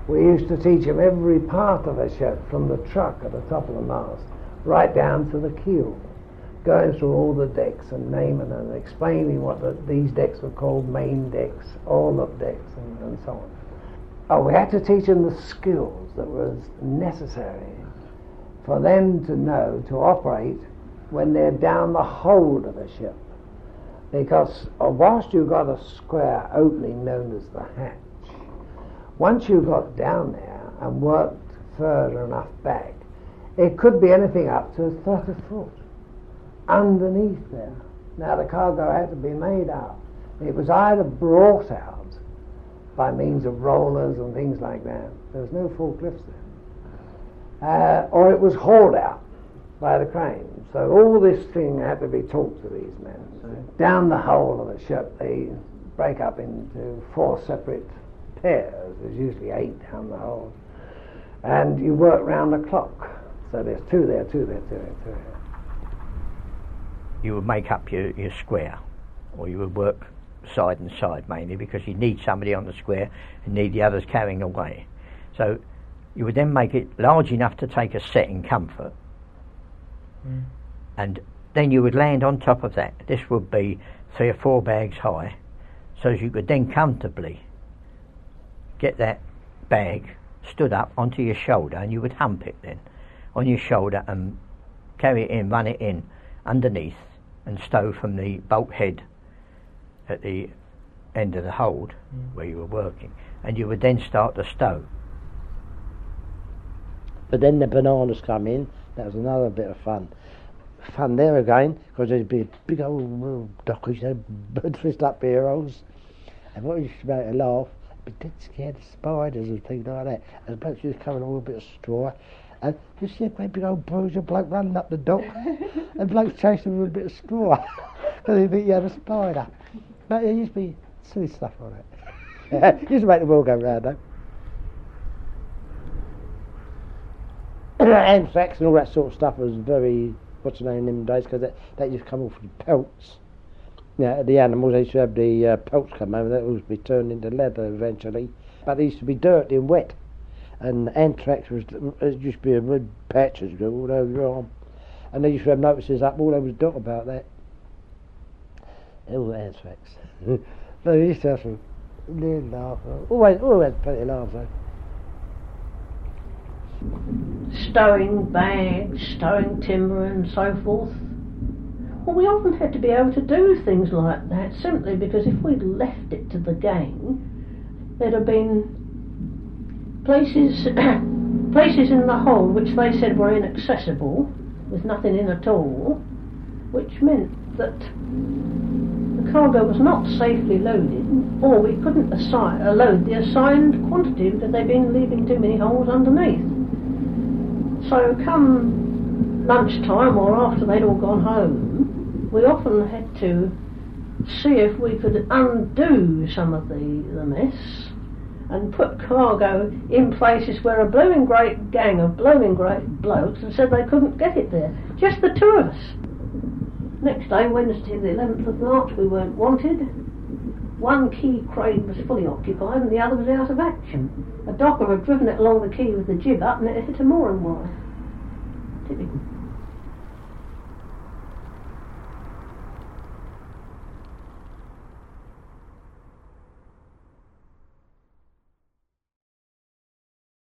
We used to teach them every part of a ship, from the truck at the top of the mast right down to the keel, going through all the decks and naming and explaining what these decks were called: main decks, orlop decks, and so on. Oh, we had to teach them the skills that was necessary for them to know to operate when they're down the hold of a ship. Because whilst you got a square opening known as the hatch, once you got down there and worked further enough back, it could be anything up to 30 foot underneath there. Now the cargo had to be made out. It was either brought out by means of rollers and things like that. There was no forklifts there. Or it was hauled out by the crane. So all this thing had to be taught to these men. So down the hull of a ship, they break up into 4 separate pairs. There's usually 8 down the hold. And you work round the clock. So there's 2 there, 2 there, 2 there, 2 there. You would make up your square, or you would work side and side mainly, because you need somebody on the square and need the others carrying away. So you would then make it large enough to take a set in comfort, and then you would land on top of that. This would be 3 or 4 bags high, so as you could then comfortably get that bag stood up onto your shoulder, and you would hump it then on your shoulder and carry it in, run it in underneath, and stow from the bulkhead at the end of the hold where you were working, and you would then start to stow. But then the bananas come in. That was another bit of fun there again, because there'd be big old dockers, bird fist up heroes, and what used to make a laugh, be dead scared of spiders and things like that, and the blokes used to come in all a bit of straw, and you see a great big old bruiser bloke running up the dock, and blokes chasing him with a bit of straw because he think he had a spider. But there used to be silly stuff on it. Used to make the world go round, though. Anthrax and all that sort of stuff was very, what's the name in them days, because that used to come off with pelts. Yeah, the animals, they used to have the pelts come over, that would be turned into leather eventually, but they used to be dirty and wet. And anthrax it used to be a red patches all over your arm, and they used to have notices up all over the dock about that. All anthrax. But we used to have some little laugh. Always plenty of laughs though. Stowing bags, stowing timber and so forth. Well, we often had to be able to do things like that simply because if we'd left it to the gang, there'd have been places in the hold which they said were inaccessible, with nothing in at all, which meant that the cargo was not safely loaded, or we couldn't load the assigned quantity because they'd been leaving too many holes underneath. So come lunchtime or after they'd all gone home, we often had to see if we could undo some of the mess and put cargo in places where a blooming great gang of blooming great blokes had said they couldn't get it there. Just the 2 of us. Next day, Wednesday the 11th of March, we weren't wanted. One quay crane was fully occupied and the other was out of action. A docker had driven it along the quay with the jib up and it hit a mooring wire. Typical.